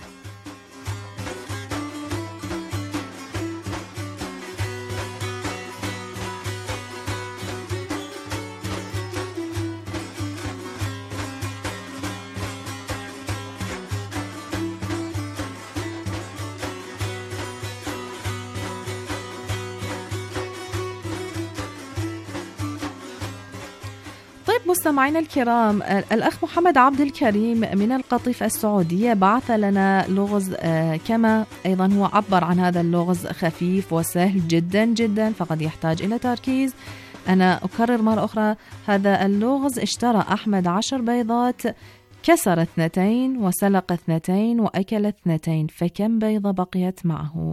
مستمعينا الكرام، الأخ محمد عبد الكريم من القطيف السعودية بعث لنا لغز، كما أيضا هو عبر عن هذا اللغز خفيف وسهل جدا جدا، فقد يحتاج إلى تركيز. أنا أكرر مرة أخرى هذا اللغز: اشترى أحمد 10 بيضات، كسر 2 وسلق 2 وأكل 2، فكم بيضة بقيت معه؟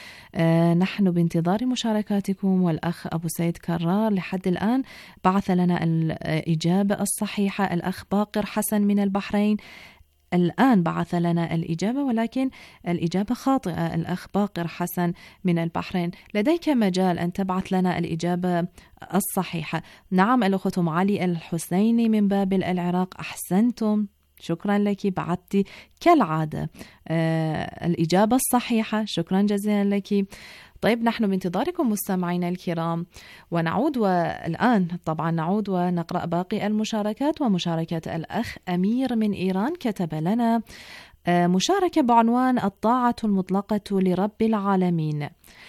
نحن بانتظار مشاركاتكم. والأخ أبو سيد كرار لحد الآن بعث لنا الإجابة الصحيحة. الأخ باقر حسن من البحرين الآن بعث لنا الإجابة، ولكن الإجابة خاطئة. الأخ باقر حسن من البحرين، لديك مجال أن تبعث لنا الإجابة الصحيحة. نعم، الأخت علي الحسيني من بابل العراق، أحسنتم، شكرا لك، بعثتي كالعادة الإجابة الصحيحة، شكرا جزيلا لك. طيب، نحن بانتظاركم مستمعينا الكرام، ونعود والآن طبعا نعود ونقرأ باقي المشاركات. ومشاركة الأخ أمير من إيران كتب لنا مشاركة بعنوان الطاعة المطلقة لرب العالمين.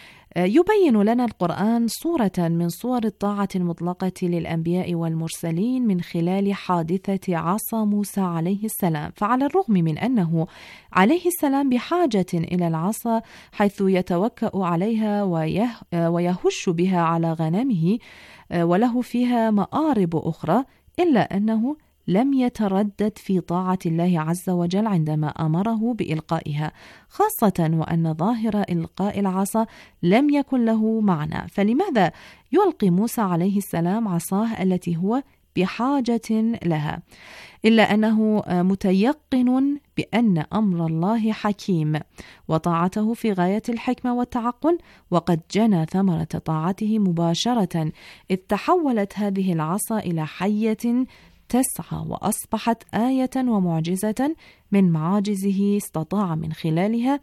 يبين لنا القرآن صورة من صور الطاعة المطلقة للأنبياء والمرسلين من خلال حادثة عصا موسى عليه السلام. فعلى الرغم من أنه عليه السلام بحاجة إلى العصا حيث يتوكأ عليها ويهش بها على غنمه وله فيها مآرب أخرى، إلا أنه لم يتردد في طاعة الله عز وجل عندما أمره بإلقائها، خاصة وأن ظاهر إلقاء العصا لم يكن له معنى. فلماذا يلقي موسى عليه السلام عصاه التي هو بحاجة لها؟ إلا أنه متيقن بأن أمر الله حكيم وطاعته في غاية الحكمة والتعقل، وقد جنى ثمرة طاعته مباشرة، إذ تحولت هذه العصا إلى حية تسعى وأصبحت آية ومعجزة من معاجزه استطاع من خلالها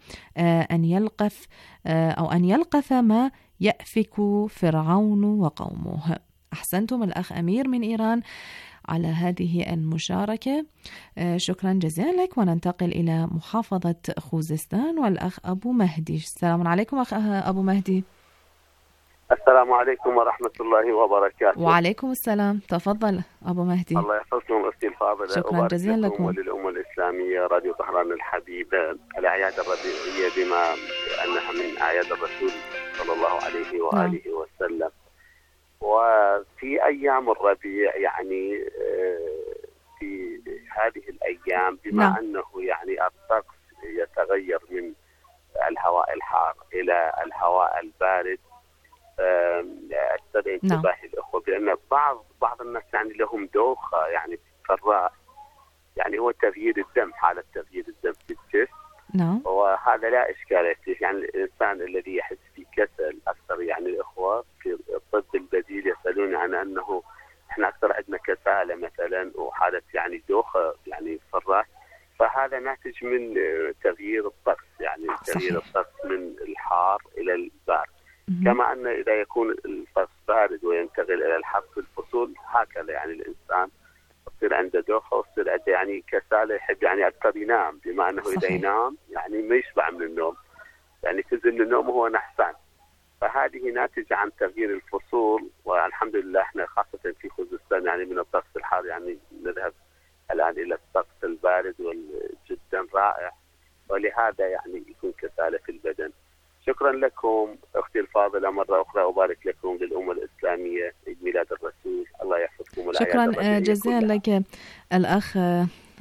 أن يلقف ما يأفك فرعون وقومه. أحسنتم الأخ أمير من إيران على هذه المشاركة، شكرا جزيلا لك. وننتقل إلى محافظة خوزستان والأخ أبو مهدي. السلام عليكم أخ أبو مهدي. السلام عليكم ورحمة الله وبركاته. وعليكم السلام، تفضل أبو مهدي. الله يحفظكم أختي الفاضلة، شكرا جزيلا لكم. وللأمة الإسلامية راديو طهران الحبيبة الأعياد الربيعية بما أنها من أعياد الرسول صلى الله عليه وآله وسلم. وفي أيام الربيع يعني في هذه الأيام بما أنه يعني الطقس يتغير من الهواء الحار إلى الهواء البارد، استدعي انتباه الأخوة بأن بعض الناس يعني لهم دوخة يعني فراء، يعني هو تغيير الدم، حالة تغيير الدم في الجسم. وهذا لا إشكال فيه، يعني الإنسان الذي يحس في كسل أكثر، يعني الأخوة في الطب البديل يسألون عن أنه إحنا أكثر عندنا كسالة مثلا وحالة يعني دوخة يعني فراء، فهذا ناتج من تغيير الطقس، يعني تغيير الطقس من الحار إلى البارد. كما أن إذا يكون الطقس بارد وينتقل إلى الحر في الفصول، هكذا يعني الإنسان يصير عنده دوخة ويصير عنده يعني كسالة، يحب يعني أكثر ينام، بما أنه إذا ينام يعني ما يشبع من النوم، يعني تزن النوم وهو نحسان. فهذه ناتجة عن تغيير الفصول. والحمد لله احنا خاصة في خوزستان يعني من الطقس الحار يعني نذهب الآن إلى الطقس البارد والجدا رائع، ولهذا يعني يكون كسالة في البدن. شكرا لكم أختي الفاضلة مرة أخرى، أبارك لكم للأمة الإسلامية عيد ميلاد الرسول، الله يحفظكم. شكرا جزيلا لك الأخ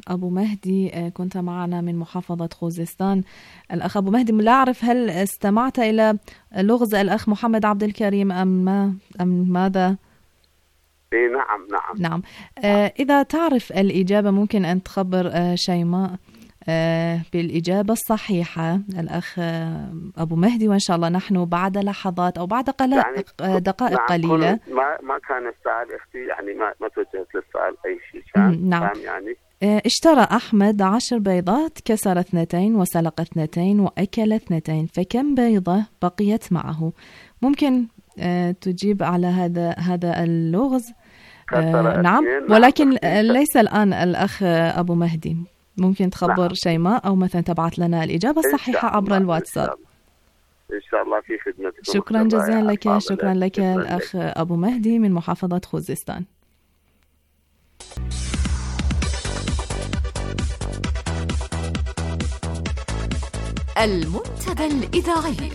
أبو مهدي كنت معنا من محافظة خوزستان. الأخ أبو مهدي، لا أعرف هل استمعت إلى لغز الأخ محمد عبد الكريم أم ماذا؟ نعم. إذا تعرف الإجابة ممكن أن تخبر شيماء بالإجابة الصحيحة الأخ أبو مهدي، وإن شاء الله نحن بعد لحظات أو بعد دقائق قليلة. ما كان السؤال أختي، يعني ما توجهت للسؤال أي شيء كان. نعم. يعني اشترى أحمد 10 بيضات، كسر 2 وسلق 2 وأكل 2، فكم بيضة بقيت معه؟ ممكن تجيب على هذا اللغز؟ نعم، ولكن ليس الآن الأخ أبو مهدي. ممكن تخبر شيماء أو مثلا تبعث لنا الإجابة الصحيحة عبر الواتساب. إن شاء الله في خدمتكم. شكرا جزيلا لك. شكرا لك الأخ أبو مهدي من محافظة خوزستان. المنتدى الإذاعي،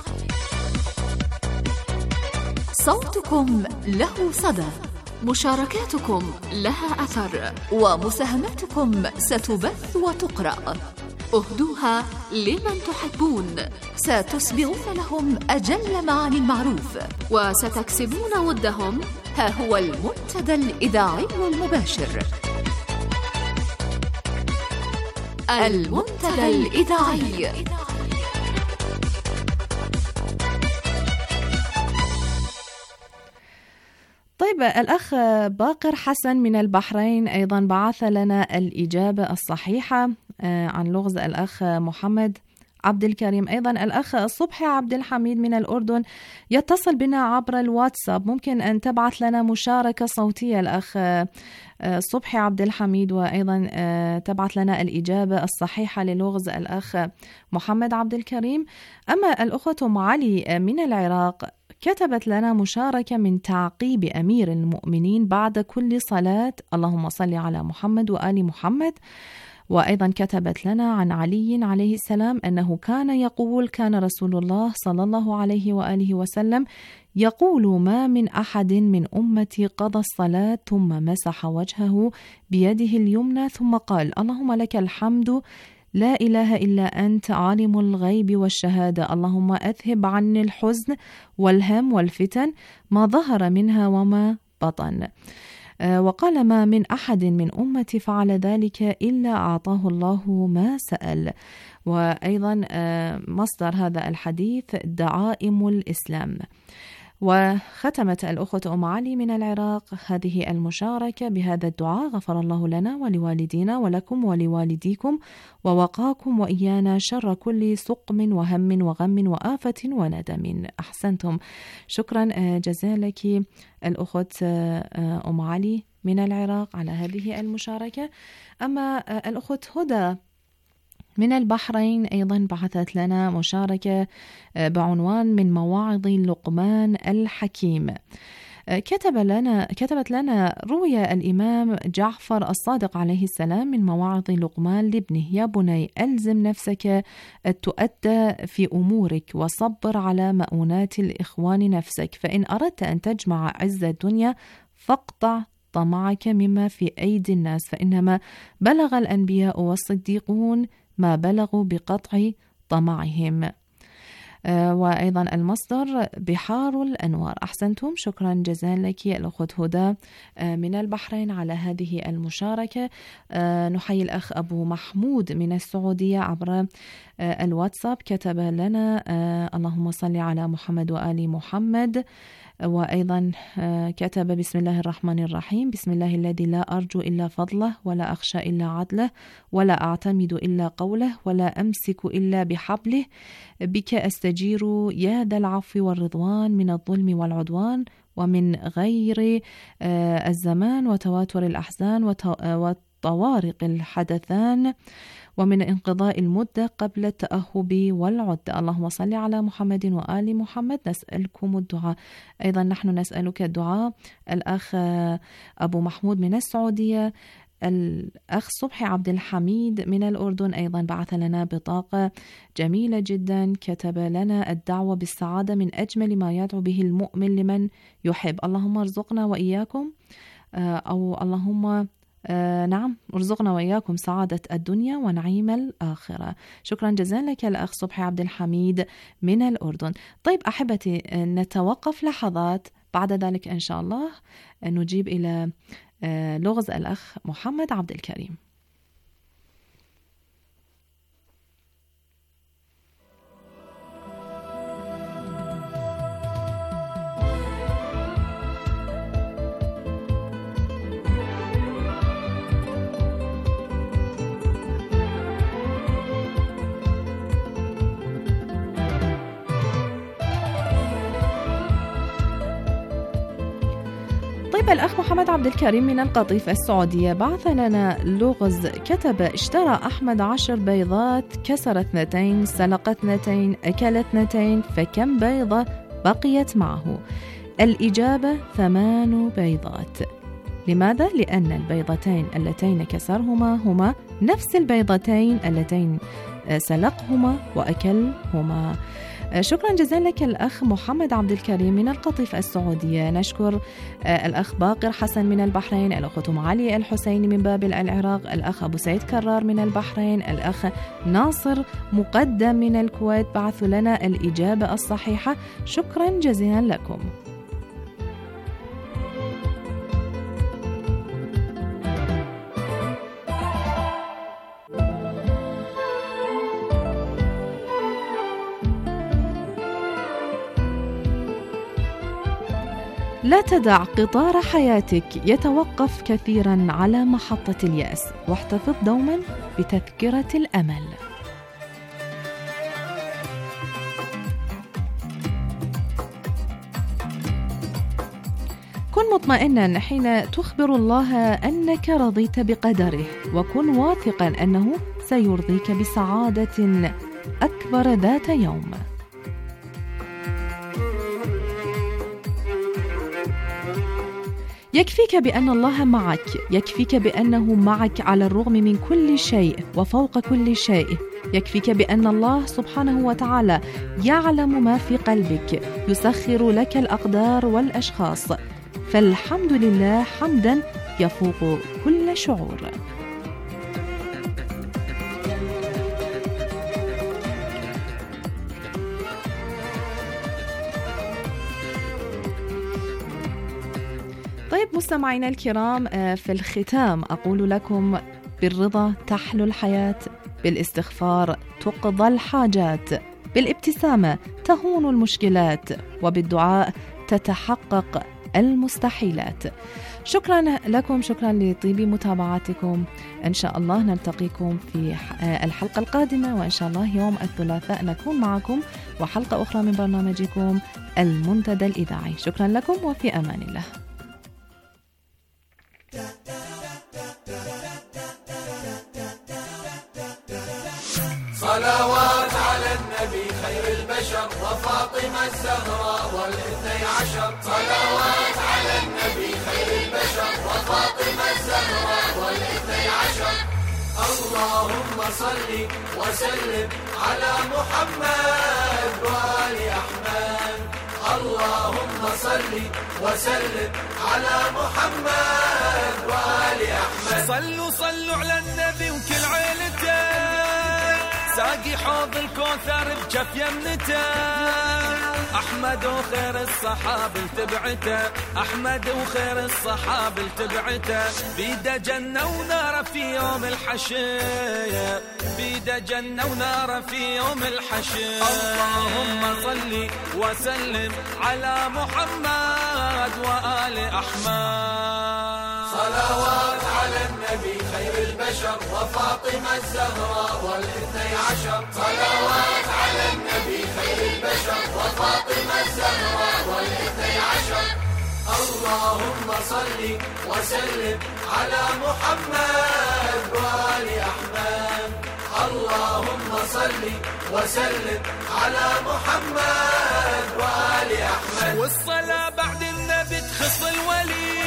صوتكم له صدى، مشاركاتكم لها أثر، ومساهماتكم ستبث وتقرأ. اهدوها لمن تحبون، ستسبغون لهم أجل معاني المعروف، وستكسبون ودهم. ها هو المنتدى الإذاعي المباشر. المنتدى الإذاعي. طيب، الأخ باقر حسن من البحرين أيضا بعث لنا الإجابة الصحيحة عن لغز الأخ محمد عبد الكريم. أيضا الأخ صبحي عبد الحميد من الأردن يتصل بنا عبر الواتساب. ممكن أن تبعث لنا مشاركة صوتية الأخ صبحي عبد الحميد، وأيضا تبعث لنا الإجابة الصحيحة للغز الأخ محمد عبد الكريم. أما الأخوة أم علي من العراق كتبت لنا مشاركة من تعقيب أمير المؤمنين بعد كل صلاة اللهم صل على محمد وآل محمد. وأيضا كتبت لنا عن علي عليه السلام أنه كان يقول: كان رسول الله صلى الله عليه وآله وسلم يقول: ما من أحد من أمتي قضى الصلاة ثم مسح وجهه بيده اليمنى ثم قال: اللهم لك الحمد لا إله إلا أنت عالم الغيب والشهادة، اللهم أذهب عني الحزن والهم والفتن ما ظهر منها وما بطن. وقال: ما من أحد من أمتي فعل ذلك إلا أعطاه الله ما سأل. وأيضا مصدر هذا الحديث دعائم الإسلام. وختمت الأخوة أم علي من العراق هذه المشاركة بهذا الدعاء: غفر الله لنا ولوالدينا ولكم ولوالديكم، ووقاكم وإيانا شر كل سقم وهم وغم وآفة وندم. أحسنتم. شكرا جزيلا لك الأخوة أم علي من العراق على هذه المشاركة. أما الأخوة هدى من البحرين أيضا بعثت لنا مشاركة بعنوان من مواعظ لقمان الحكيم. كتبت لنا: روي الإمام جعفر الصادق عليه السلام من مواعظ لقمان لابنه: يا بني ألزم نفسك تؤدى في أمورك، وصبر على مؤونات الإخوان نفسك، فإن أردت أن تجمع عز الدنيا فاقطع طمعك مما في أيدي الناس، فإنما بلغ الأنبياء والصديقون ما بلغوا بقطع طمعهم. وأيضا المصدر بحار الأنوار. أحسنتم. شكرا جزيلا لك الأخوة هدى من البحرين على هذه المشاركة. نحيي الأخ أبو محمود من السعودية عبر الواتساب. كتب لنا: اللهم صل على محمد وآل محمد. وأيضا كتب: بسم الله الرحمن الرحيم، بسم الله الذي لا أرجو إلا فضله، ولا أخشى إلا عدله، ولا أعتمد إلا قوله، ولا أمسك إلا بحبله، بك أستجير يا ذا العفو والرضوان من الظلم والعدوان، ومن غير الزمان وتواتر الأحزان وطوارق الحدثان، ومن انقضاء المدة قبل التأهب والعدة. اللهم صل على محمد وآل محمد. نسألكم الدعاء. أيضا نحن نسألك الدعاء. الأخ أبو محمود من السعودية. الأخ صبحي عبد الحميد من الأردن أيضا بعث لنا بطاقة جميلة جدا. كتب لنا: الدعوة بالسعادة من أجمل ما يدعو به المؤمن لمن يحب، اللهم ارزقنا وإياكم، أو اللهم نعم، ارزقنا وإياكم سعادة الدنيا ونعيم الآخرة. شكرا جزيلا لك الأخ صبحي عبد الحميد من الأردن. طيب أحبتي، نتوقف لحظات، بعد ذلك إن شاء الله نجيب إلى لغز الأخ محمد عبد الكريم. الأخ محمد عبد الكريم من القطيف السعودية بعث لنا لغز، كتب: اشترى أحمد 10 بيضات، كسر 2، سلق 2، أكل 2، فكم بيضة بقيت معه؟ الإجابة 8 بيضات. لماذا؟ لأن البيضتين اللتين كسرهما هما نفس البيضتين اللتين سلقهما وأكلهما. شكرا جزيلا لك الأخ محمد عبد الكريم من القطيف السعودية. نشكر الأخ باقر حسن من البحرين، الأخ علي الحسيني من بابل العراق، الأخ أبو سعيد كرار من البحرين، الأخ ناصر مقدم من الكويت بعثوا لنا الإجابة الصحيحة. شكرا جزيلا لكم. لا تدع قطار حياتك يتوقف كثيرا على محطة اليأس، واحتفظ دوما بتذكرة الأمل. كن مطمئنا حين تخبر الله أنك رضيت بقدره، وكن واثقا أنه سيرضيك بسعادة أكبر ذات يوم. يكفيك بأن الله معك، يكفيك بأنه معك على الرغم من كل شيء وفوق كل شيء. يكفيك بأن الله سبحانه وتعالى يعلم ما في قلبك، يسخر لك الأقدار والأشخاص، فالحمد لله حمدا يفوق كل شعور. طيب مستمعينا الكرام، في الختام أقول لكم: بالرضا تحلو الحياة، بالاستغفار تقضى الحاجات، بالابتسامة تهون المشكلات، وبالدعاء تتحقق المستحيلات. شكرا لكم، شكرا لطيب متابعتكم. إن شاء الله نلتقيكم في الحلقة القادمة، وإن شاء الله يوم الثلاثاء نكون معكم وحلقة أخرى من برنامجكم المنتدى الإذاعي. شكرا لكم وفي أمان الله. صلوات على النبي خير البشر وفاطمة الزهراء وال12. صلوات على النبي خير البشر وفاطمة الزهراء وال12. اللهم صل وسلم على محمد وآل أحمد. اللهم صل وسلم على محمد وآل أحمد. صلوا على النبي وكل عيلته، ساقي حوض الكوثر بجف يمنته. أحمد وخير الصحاب التبعته، أحمد وخير الصحاب التبعته. بيده جنة ونار في يوم الحشر، بيده جنة ونار في يوم الحشر. اللهم صل وسلم على محمد وآل أحمد. صلوات على النبي خير البشر وفاطمة الزهراء وال12. صلوات على النبي خير البشر وفاطمة الزهراء وال12. اللهم صل وسلم على محمد وآل أحمد. اللهم صل وسلم على محمد وآل أحمد. والصلاة بعد النبي تخص الولي،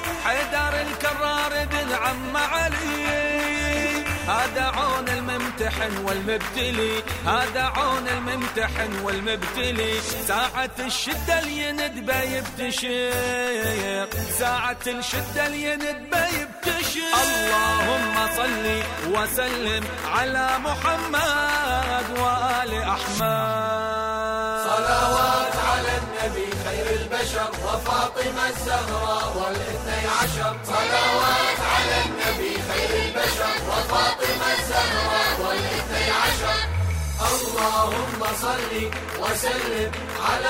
حيدر الكرار بن عم علي. هذا عون الممتحن الممتحن والمبتلي، هذا عون الممتحن والمبتلي. ساعة الشدة اليند بيبتشر، ساعة الشدة اليند بيبتشر. اللهم صل وسلم على محمد وآل أحمد. صلوات على النبي خير البشر وفاطمة الزهراء والاثني عشر. صلوات على النبي خير البشر وفاطمة الزهراء والاثني عشر. اللهم صل وسلم على